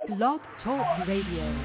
Blog Talk Radio.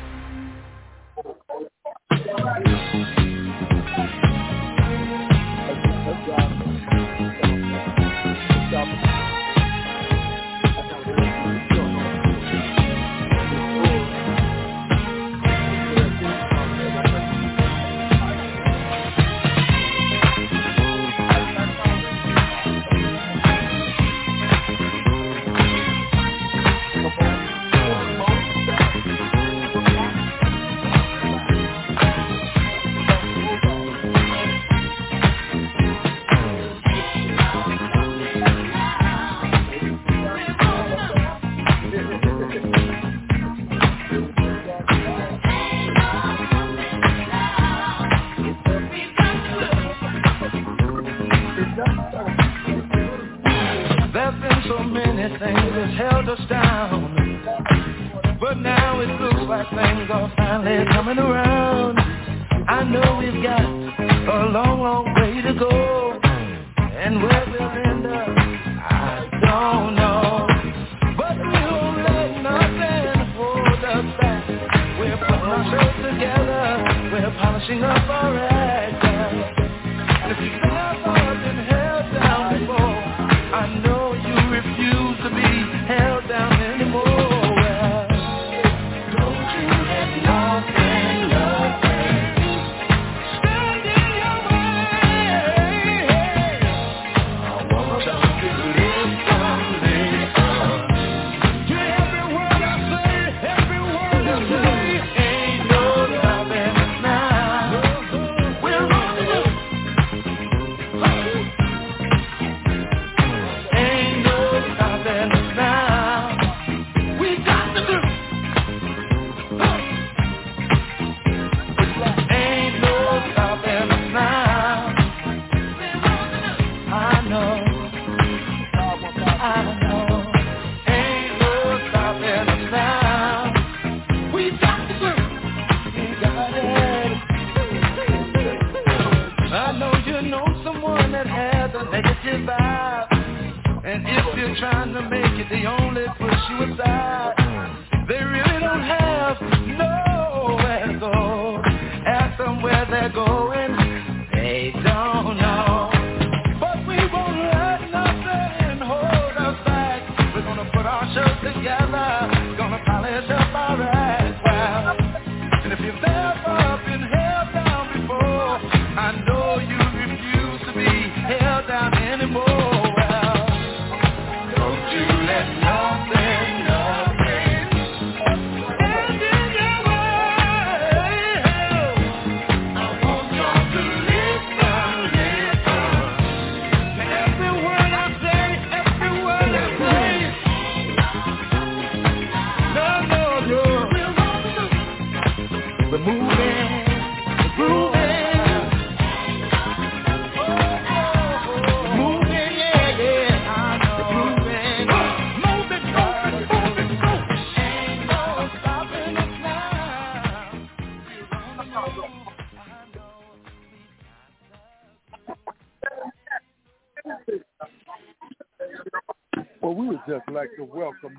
Like to welcome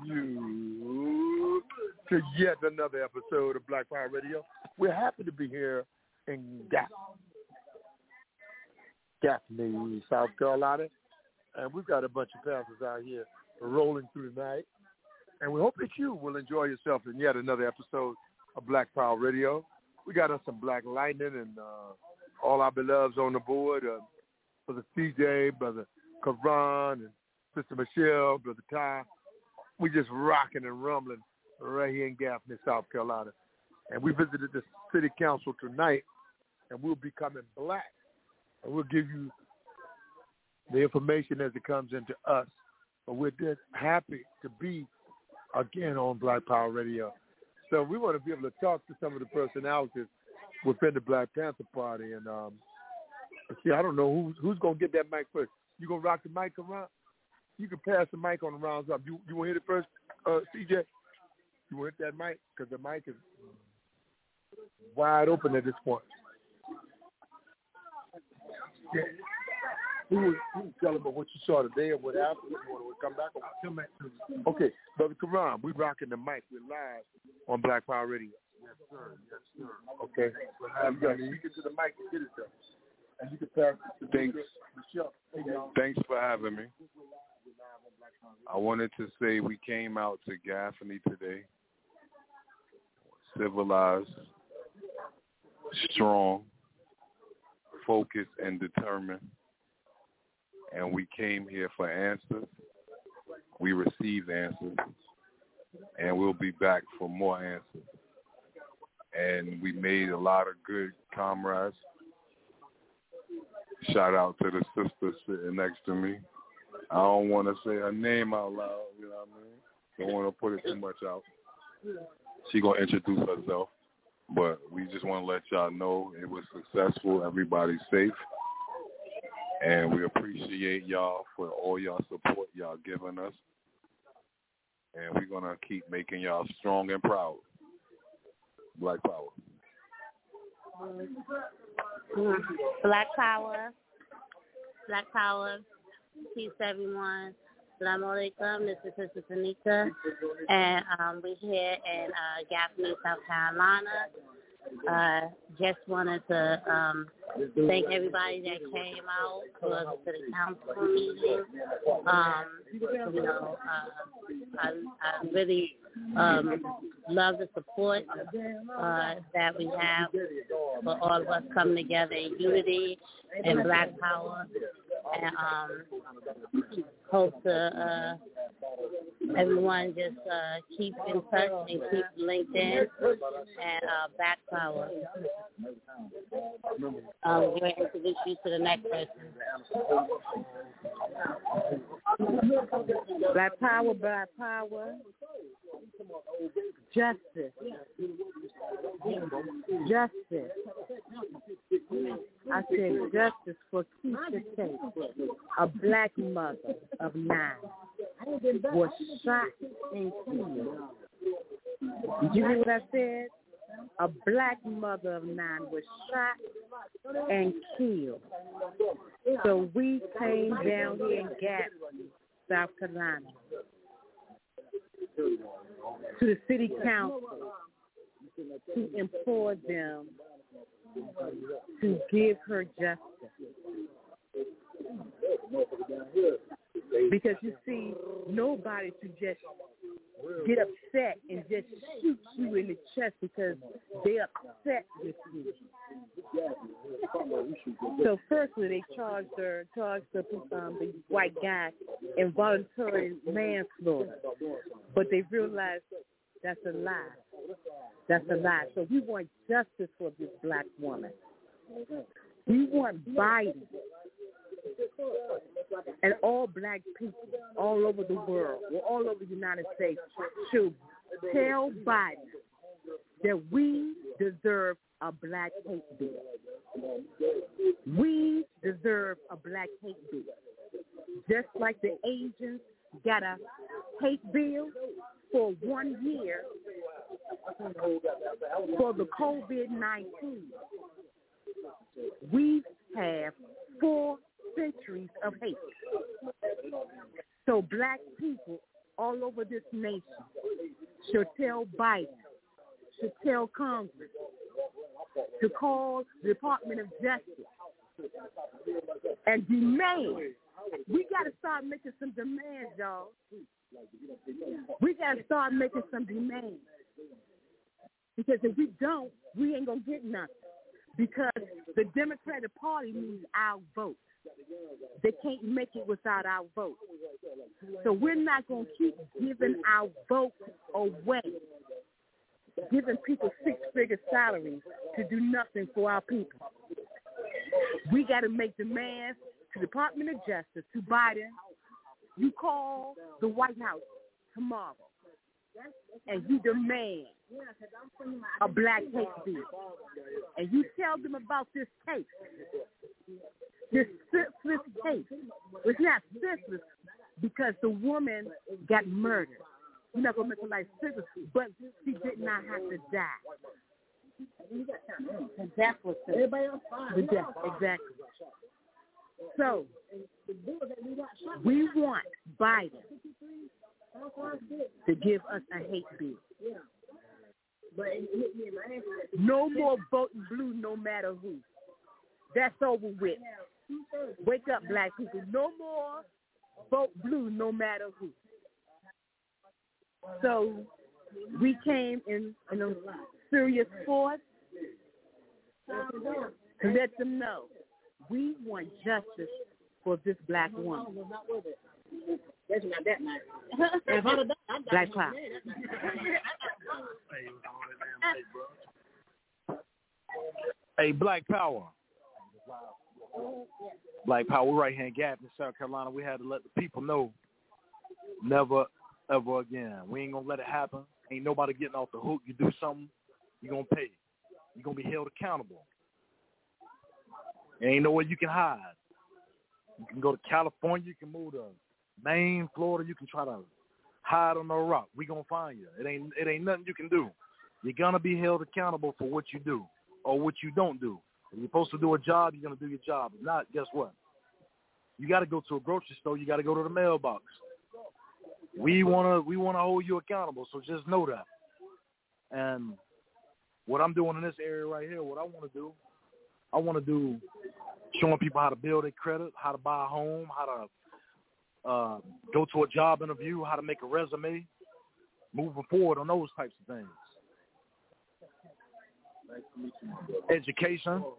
you to yet another episode of Black Power Radio. We're happy to be here in Gaffney, South Carolina, and we've got a bunch of pastors out here rolling through tonight, and we hope that you will enjoy yourself in yet another episode of Black Power Radio. We got us some Black Lightning and all our beloveds on the board, Brother CJ, Brother Karan, and Sister Michelle, Brother Ty. We just rocking and rumbling right here in Gaffney, South Carolina. And we visited the city council tonight, and we'll be coming black. And we'll give you the information as it comes into us. But we're just happy to be again on Black Power Radio. So we want to be able to talk to some of the personalities within the Black Panther Party. And see, I don't know who's going to get that mic first. You going to rock the mic around? You can pass the mic on the rounds up. You want to hit it first, CJ? You want to hit that mic? Because the mic is wide open at this point. Yeah. who was telling about what you saw today or what happened? You want to come back? I'll come back to you. Okay, Brother Karan, we rocking the mic. We're live on Black Power Radio. Yes, sir. Yes, sir. Okay. You get to the mic and get it done. And you can pass it to Michelle. Thanks for having me. I wanted to say we came out to Gaffney today, civilized, strong, focused, and determined. And we came here for answers. We received answers. And we'll be back for more answers. And we made a lot of good comrades. Shout out to the sister sitting next to me. I don't want to say her name out loud, you know what I mean? Don't want to put it too much out. She going to introduce herself. But we just want to let y'all know it was successful. Everybody's safe. And we appreciate y'all for all y'all support y'all giving us. And we're going to keep making y'all strong and proud. Black Power. Black Power. Black Power. Peace, everyone. Assalamu alaikum. This is Sister Tanika. And we're here in Gaffney, South Carolina. Just wanted to thank everybody that came out to the council meeting. I really love the support that we have for all of us coming together in unity and Black Power. And hope to everyone just keep in touch and keep linked in and Black Power. We're going to introduce you to the next person. Black Power, Black Power. Justice. Justice. I said justice for Keisha Tate, a black mother of 9, was shot and killed. Did you hear what I said? A black mother of 9 was shot and killed. So we came down here in Gaffney, South Carolina, to the city council to implore them to give her justice. Because you see, nobody should just get upset and just shoot you in the chest because they're upset with you. So firstly, they charged the white guy involuntary manslaughter, but they realized that's a lie. That's a lie. So we want justice for this black woman. We want Biden and all black people all over the world, or all over the United States, to tell Biden that we deserve a black hate bill. We deserve a black hate bill. Just like the Asians got a hate bill for 1 year for the COVID-19. We have 4 centuries of hate. So black people all over this nation should tell Biden, should tell Congress to call the Department of Justice and demand. We got to start making some demands, y'all. We got to start making some demands. Because if we don't, we ain't going to get nothing. Because the Democratic Party needs our vote. They can't make it without our vote. So we're not going to keep giving our vote away, giving people 6-figure salaries to do nothing for our people. We got to make demands to the Department of Justice, to Biden. You call the White House tomorrow and you demand a black hate bill. And you tell them about this case, this senseless case. It's not senseless because the woman got murdered. We're not going to make her life senseless, but she did not have to die. The death was senseless. The death, exactly. So we want Biden to give us a hate bill. No more voting blue no matter who. That's over with. Wake up, black people. No more vote blue no matter who. So we came in a serious force to let them know we want justice for this black woman. That's not that nice. Black Power. Hey, Black Power. Black Power, we're right here in Gaffney, South Carolina. We had to let the people know, never, ever again. We ain't going to let it happen. Ain't nobody getting off the hook. You do something, you're going to pay. You're going to be held accountable. There ain't nowhere you can hide. You can go to California. You can move to Maine, Florida. You can try to hide on the rock. We going to find you. It ain't nothing you can do. You're going to be held accountable for what you do or what you don't do. If you're supposed to do a job, you're going to do your job. If not, guess what? You got to go to a grocery store. You got to go to the mailbox. We want to hold you accountable, so just know that. And what I'm doing in this area right here, what I want to do showing people how to build their credit, how to buy a home, how to go to a job interview, how to make a resume, moving forward on those types of things. Education,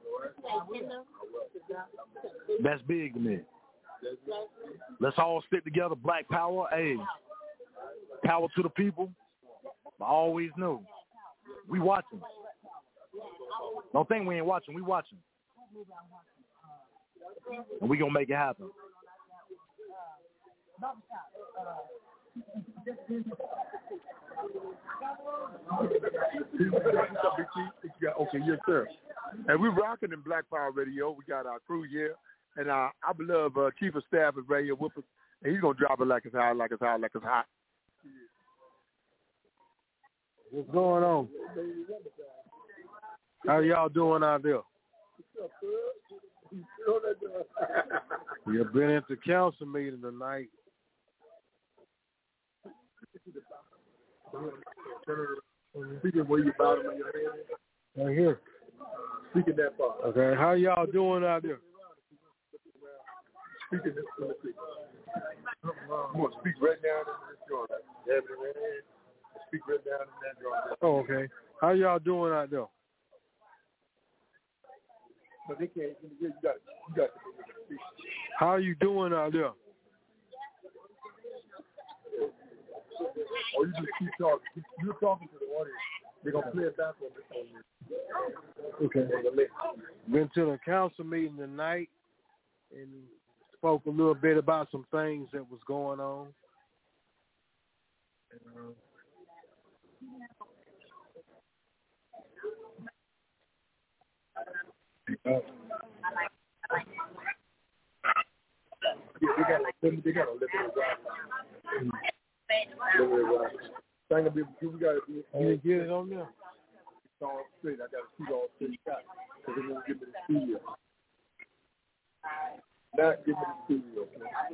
that's big to me. Let's all stick together. Black Power, hey, power to the people. I always know we watching. Don't think we ain't watching. We watching, and we gonna make it happen. Okay, yes, sir. And we're rocking in Black Power Radio. We got our crew here, and our beloved Chief of Staff is right here with us, and he's gonna drop it like it's hot, like it's hot, like it's hot. What's going on? How y'all doing out there? You've been at the council meeting tonight. Speaking where you bottom of your hand. Right here. Speaking that far. Okay, how y'all doing out there? Speaking this. I'm going to speak right down in this joint. Have it in your hand. Speak right down in that joint. Oh, okay. How y'all doing out there? But they can't. You got to. How you doing out there? Or you just keep talking. You're talking to the audience. They're going to play it back on this. Okay. Been to the council meeting tonight and spoke a little bit about some things that was going on. They got to live in the thing to be, we got to be. You didn't get it on there? It's all straight. I got to shoot all straight shot because they won't give me the studio. Not give me the studio.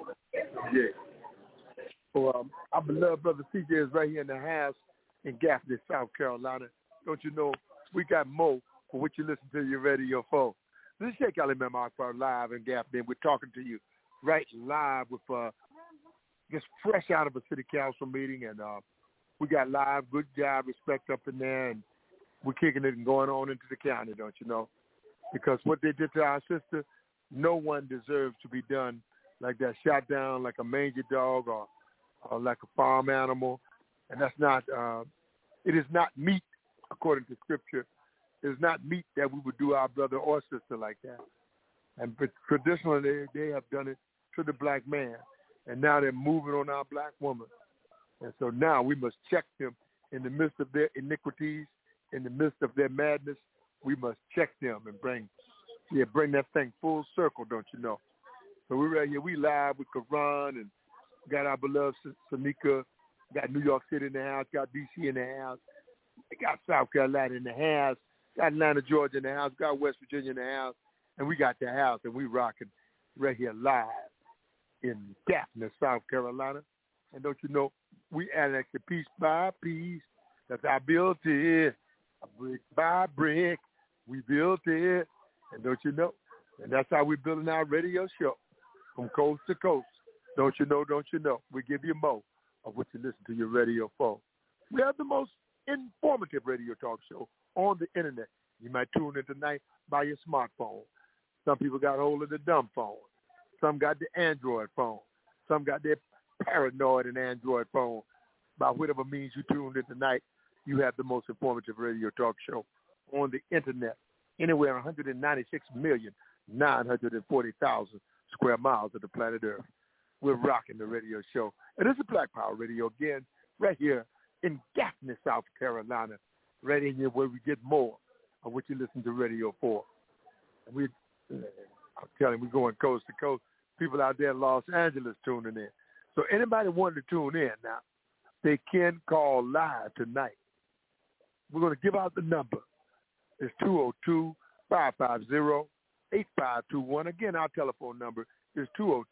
Yeah. So our beloved brother CJ is right here in the house in Gaffney, South Carolina. Don't you know we got more for what you listen to your radio for? This is Sheikh Ali Memar live in Gaffney. We're talking to you right live with just fresh out of a city council meeting, and we got live good job respect up in there, and we're kicking it and going on into the county, don't you know? Because what they did to our sister, no one deserves to be done like that, shot down like a mangy dog or like a farm animal, and that's not. It is not meat, according to Scripture. It is not meat that we would do our brother or sister like that. And but traditionally, they have done it to the black man. And now they're moving on our black woman. And so now we must check them in the midst of their iniquities, in the midst of their madness. We must check them and bring that thing full circle, don't you know? So we're right here. We live with Quran and got our beloved Sanika, got New York City in the house, got D.C. in the house, we got South Carolina in the house, got Atlanta, Georgia in the house, got West Virginia in the house, and we got the house, and we rocking. right here live in Daphne, South Carolina. And don't you know, we annex it piece by piece. That's how I built it. Brick by brick, we built it. And don't you know? And that's how we're building our radio show from coast to coast. Don't you know, don't you know? We give you more of what you listen to your radio for. We have the most informative radio talk show on the internet. You might tune in tonight by your smartphone. Some people got hold of the dumb phone. Some got the Android phone. Some got their paranoid and Android phone. By whatever means you tuned in tonight, you have the most informative radio talk show on the internet. Anywhere 196,940,000 square miles of the planet Earth. We're rocking the radio show. And it's a Black Power Radio again, right here in Gaffney, South Carolina, right in here where we get more of what you listen to radio for. And I'm telling you, we're going coast to coast. People out there in Los Angeles tuning in. So anybody wanting to tune in now, they can call live tonight. We're going to give out the number. It's 202-550-8521. Again, our telephone number is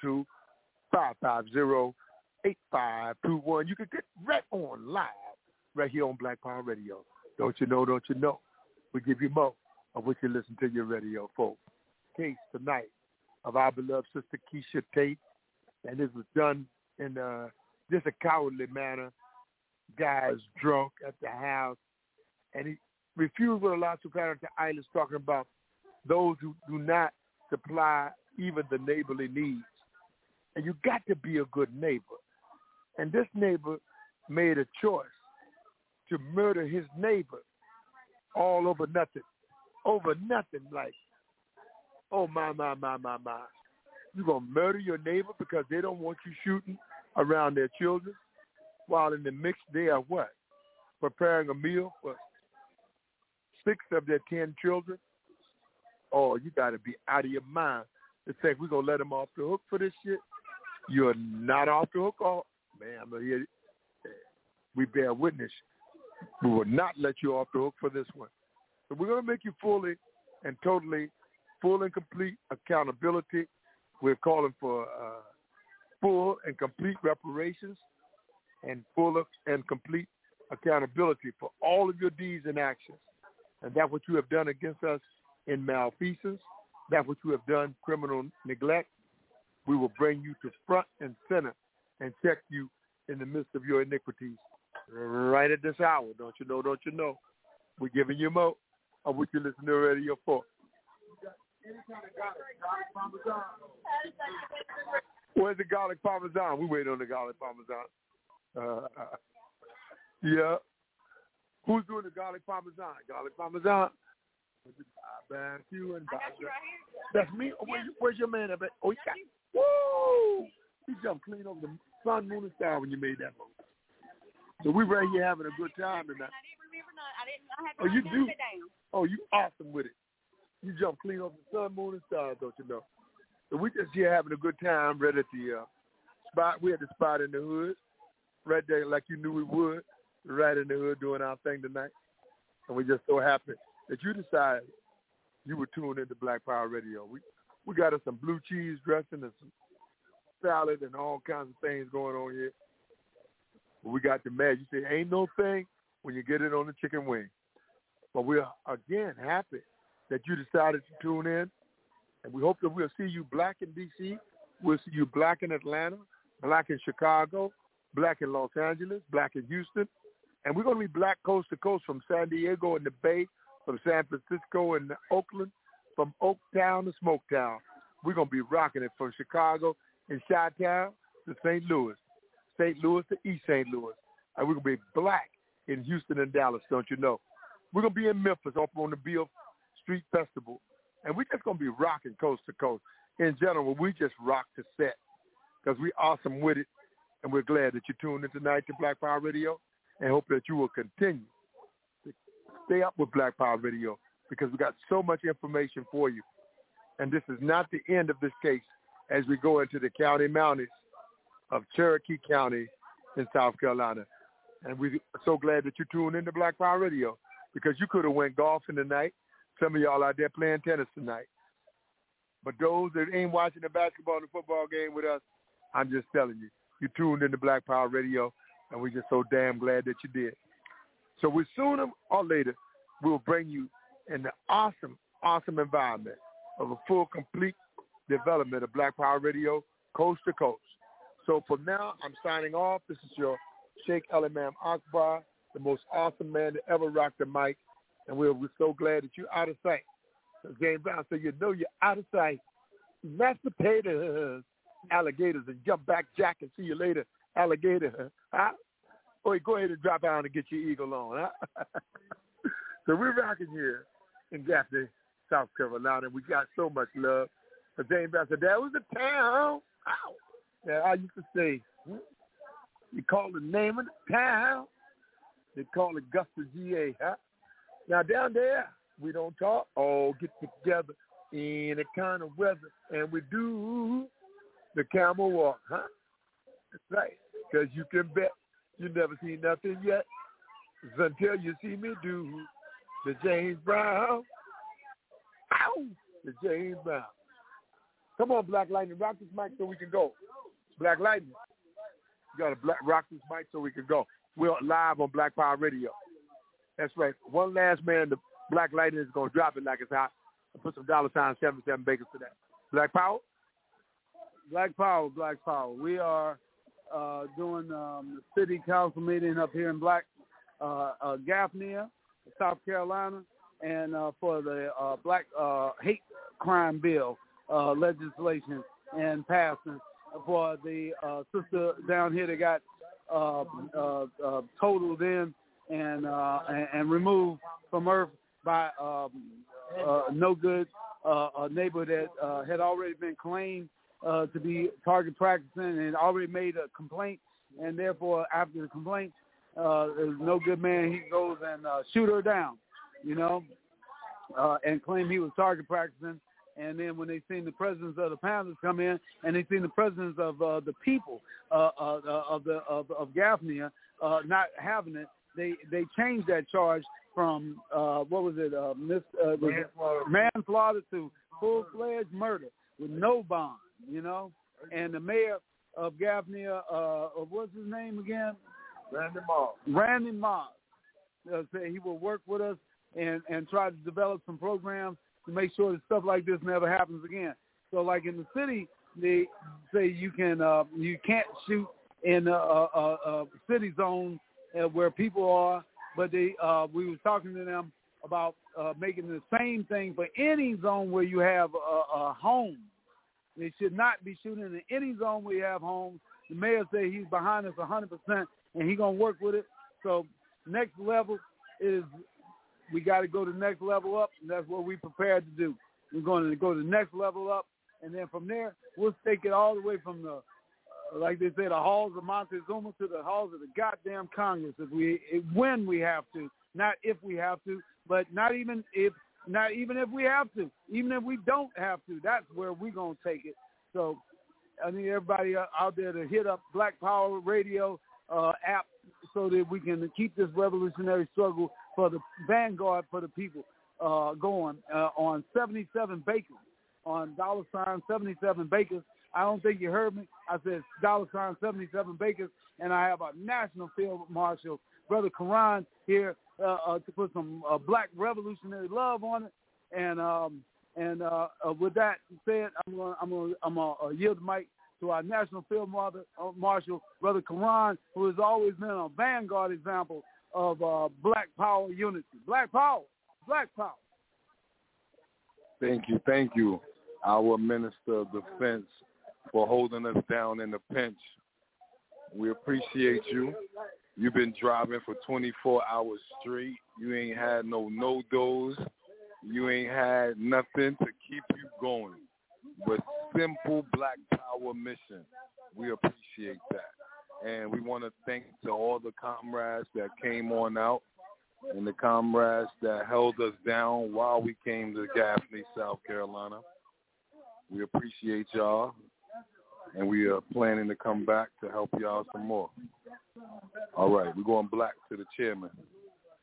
202-550-8521. You can get right on live right here on Black Power Radio. Don't you know, don't you know? We give you more of what you listen to your radio for. Case tonight of our beloved sister Keisha Tate, and this was done in just a cowardly manner. Guys drunk at the house, and he refused with a lot of clarity. Islands talking about those who do not supply even the neighborly needs. And you got to be a good neighbor. And this neighbor made a choice to murder his neighbor all over nothing. Over nothing, like, oh, my. You're going to murder your neighbor because they don't want you shooting around their children, while in the mix they are what? Preparing a meal for 6 of their 10 children? Oh, you got to be out of your mind to think we're going to let them off the hook for this shit. You're not off the hook. Oh, man, we bear witness. We will not let you off the hook for this one. So we're going to make you fully and totally full and complete accountability. We're calling for full and complete reparations and full and complete accountability for all of your deeds and actions. And that what you have done against us in malfeasance, that what you have done criminal neglect, we will bring you to front and center and check you in the midst of your iniquities right at this hour. Don't you know, don't you know? We're giving you more of what you listen to the radio for. Where's the garlic parmesan? We wait on the garlic parmesan. Yeah. Who's doing the garlic parmesan? Garlic parmesan? That's you and that's me. Oh, where's your man? Oh, he got. Woo! He jumped clean over the sun, moon, and star when you made that move. So we right here having a good time tonight. Oh, you do? Oh, you awesome with it. You jump clean over the sun, moon, and stars, don't you know? So we just here having a good time right at the spot. We had the spot in the hood, right there like you knew we would, right in the hood doing our thing tonight. And we just so happy that you decided you would tune into Black Power Radio. We got us some blue cheese dressing and some salad and all kinds of things going on here. But we got the mad. You say, ain't no thing when you get it on the chicken wing. But we're, again, happy that you decided to tune in. And we hope that we'll see you black in D.C., we'll see you black in Atlanta, black in Chicago, black in Los Angeles, black in Houston. And we're going to be black coast to coast from San Diego and the Bay, from San Francisco and Oakland, from Oaktown to Smoketown. We're going to be rocking it from Chicago and Chi-Town to St. Louis to East St. Louis. And we're going to be black in Houston and Dallas, don't you know? We're going to be in Memphis up on the Beale Street Festival. And we're just going to be rocking coast to coast. In general, we just rock the set because we're awesome with it. And we're glad that you tuned in tonight to Black Power Radio and hope that you will continue to stay up with Black Power Radio because we got so much information for you. And this is not the end of this case as we go into the county mountains of Cherokee County in South Carolina. And we're so glad that you tuned in to Black Power Radio because you could have went golfing tonight. Some of y'all out there playing tennis tonight. But those that ain't watching the basketball and the football game with us, I'm just telling you, you tuned into Black Power Radio, and we're just so damn glad that you did. So we sooner or later, we'll bring you in the awesome, awesome environment of a full, complete development of Black Power Radio, coast to coast. So for now, I'm signing off. This is your Sheikh El-Imam Akbar, the most awesome man to ever rock the mic, and we're so glad that you're out of sight. So James Brown said, you know you're out of sight. Mashed potatoes, alligators, and jump back, Jack, and see you later, alligator. Huh? Boy, go ahead and drop down and get your eagle on. Huh? So we're rocking here in Gaffney, South Carolina. We got so much love. But James Brown said, that was the town. Ow. Yeah, I used to say, you call the name of the town. They call it Augusta, GA. Huh? Now, down there, we don't talk. All get together in a kind of weather, and we do the camel walk, huh? That's right, because you can bet you never seen nothing yet until you see me do the James Brown. Ow! The James Brown. Come on, Black Lightning, rock this mic so we can go. Black Lightning, you got to rock this mic so we can go. We're live on Black Power Radio. That's right. One last man, the Black Lightning is going to drop it like it's hot. I'll put some $77 Bakers to that. Black Power? Black Power, Black Power. We are doing the city council meeting up here in Gaffney, South Carolina, and for the black hate crime bill legislation and passing for the sister down here that got totaled in and removed from earth by no good neighbor that had already been claimed to be target practicing and already made a complaint, and therefore after the complaint, there's no good man. He goes and shoot her down, and claim he was target practicing. And then when they seen the presence of the Panthers come in, and they seen the presence of the people of Gaffney not having it, they changed that charge from manslaughter to full-fledged murder with no bond, And the mayor of Gaffney, what's his name again? Randy Moss said he will work with us and try to develop some programs to make sure that stuff like this never happens again. So, like in the city, they say you can't shoot in a city zone where people are, but we was talking to them about making the same thing for any zone where you have a home. They should not be shooting in any zone where you have homes. The mayor said he's behind us 100%, and he's going to work with it. So next level is we got to go to the next level up, and that's what we prepared to do. We're going to go to the next level up, and then from there, we'll take it all the way from the, like they say, the halls of Montezuma to the halls of the goddamn Congress when we have to, not if we have to, but not even if we have to, even if we don't have to, that's where we're going to take it. So I need everybody out there to hit up Black Power Radio app so that we can keep this revolutionary struggle for the vanguard for the people going on 77 Bakers, on $77 Bakers. I don't think you heard me. I said $77 Bakers, and I have a National Field Marshal, Brother Karan, here to put some black revolutionary love on it. And with that said, I'm gonna yield the mic to our National Field Marshal, Brother Karan, who has always been a vanguard example of Black Power unity. Black Power, Black Power. Thank you, our Minister of Defense, for holding us down in the pinch. We appreciate you. You've been driving for 24 hours straight. You ain't had no dose. You ain't had nothing to keep you going. But simple Black Power mission. We appreciate that. And we want to thank to all the comrades that came on out and the comrades that held us down while we came to Gaffney, South Carolina. We appreciate y'all, and we are planning to come back to help y'all some more. All right, we're going black to the chairman.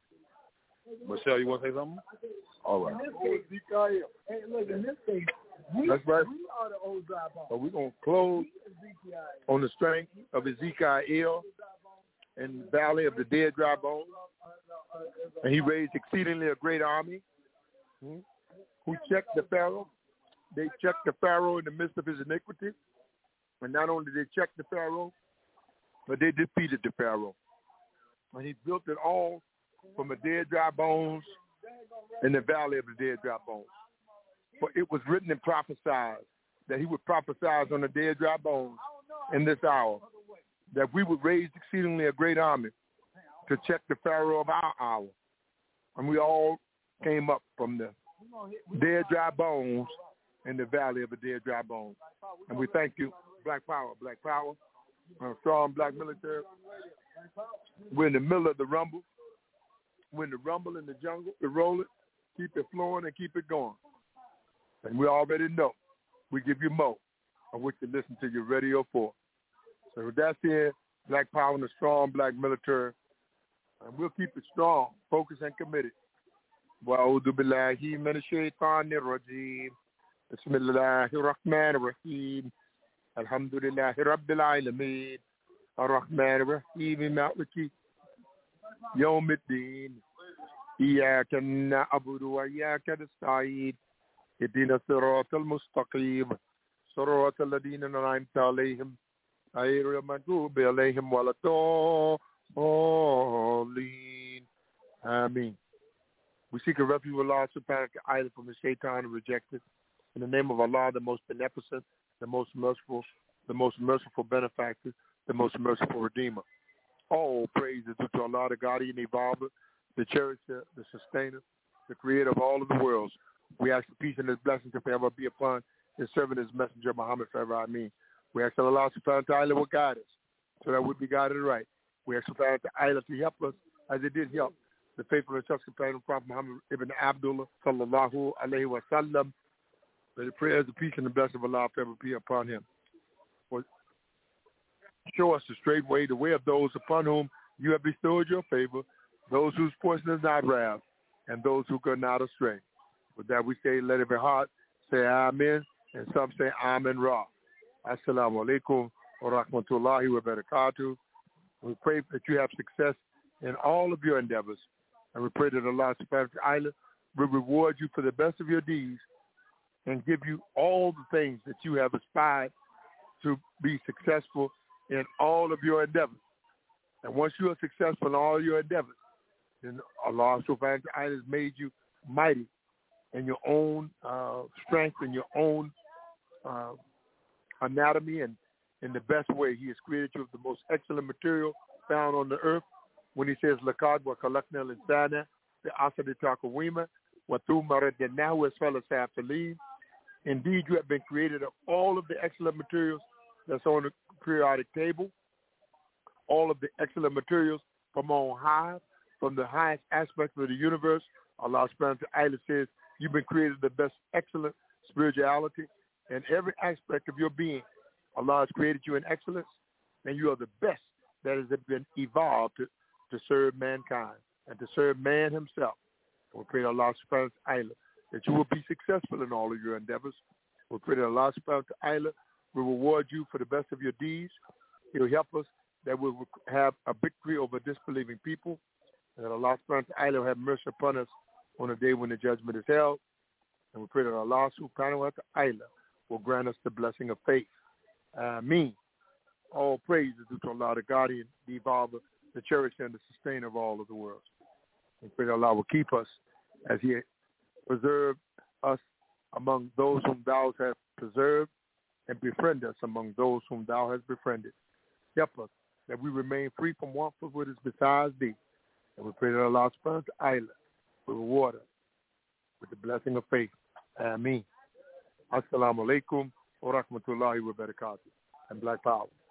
Michelle, you want to say something? All right. Hey, look, in this case, That's right. We are the old dry bones. So we're going to close on the strength of Ezekiel in the valley of the dead dry bones. And he raised exceedingly a great army who checked the Pharaoh. They checked the Pharaoh in the midst of his iniquity. And not only did they check the Pharaoh, but they defeated the Pharaoh. And he built it all from the dead dry bones in the valley of the dead dry bones. For it was written and prophesied that he would prophesy on the dead dry bones in this hour, that we would raise exceedingly a great army to check the Pharaoh of our hour. And we all came up from the dead dry bones in the valley of the dead dry bones. And we thank you, Black Power, strong black military. We're in the middle of the rumble. We're in the rumble in the jungle. We roll it, keep it flowing, and keep it going. And we already know we give you more of what you listen to your radio for. So with that said, Black Power and the strong black military, and we'll keep it strong, focused, and committed. وأعوذ بالله من الشيطان الرجيم بسم الله الرحمن الرحيم الحمد لله رب العالمين الرحمن الرحيم مالك يوم الدين إياك نعبد وإياك نستعين اهدنا الصراط المستقيم صراط الذين أنعمت عليهم غير المغضوب عليهم ولا الضالين. Ameen. We seek a refuge with Allah subhanahu wa ta'ala from the shaitan and rejected. In the name of Allah, the most beneficent, the most merciful benefactor, the most merciful redeemer. All praise is due to Allah, the guardian, evolver, the cherisher, the sustainer, the creator of all of the worlds. We ask for peace and his blessings to forever be upon his servant, his messenger, Muhammad forever. Ameen. We ask that Allah subhanahu wa ta'ala will guide us so that we'll be guided right. We ask subhanahu wa ta'ala to help us as it did help the faithful and trusted companion of Prophet Muhammad ibn Abdullah sallallahu alayhi wa sallam. May the prayers of peace and the blessing of Allah forever be upon him. For show us the straight way, the way of those upon whom you have bestowed your favor, those whose portion is not wrath, and those who go not astray. With that we say, let every heart say Amen, and some say Amen Ra. Assalamu alaikum wa rahmatullahi wa barakatuh. We pray that you have success in all of your endeavors. And we pray that Allah subhanahu wa ta'ala will reward you for the best of your deeds and give you all the things that you have aspired to be successful in all of your endeavors. And once you are successful in all your endeavors, then Allah subhanahu wa ta'ala has made you mighty in your own strength and your own anatomy, and in the best way. He has created you of the most excellent material found on the earth. When he says, Lakad wa kalakna al-insana bi'asadi taqwima wa thumma radadnahu asfala safilin. Indeed, you have been created of all of the excellent materials that's on the periodic table, all of the excellent materials from on high, from the highest aspect of the universe. Allah subhanahu wa ta'ala says, you've been created the best excellent spirituality in every aspect of your being. Allah has created you in excellence, and you are the best that has been evolved to serve mankind and to serve man himself. We pray to Allah subhanahu wa ta'ala that you will be successful in all of your endeavors. We pray that Allah subhanahu wa ta'ala will reward you for the best of your deeds. He'll help us that we will have a victory over disbelieving people, and that Allah subhanahu wa ta'ala will have mercy upon us on the day when the judgment is held. And we pray that Allah subhanahu wa ta'ala will grant us the blessing of faith. Ameen. All praise is due to Allah, the guardian, the evolver, the cherisher, and the sustainer of all of the world. We pray that Allah will keep us as he preserved us among those whom thou hast preserved, and befriend us among those whom thou hast befriended. Help us that we remain free from want for what is besides thee. And we pray that Allah subhanahu wa ta'ala will reward us with the blessing of faith. Ameen. Assalamu alaikum wa rahmatullahi wa barakatuh. And Black Power.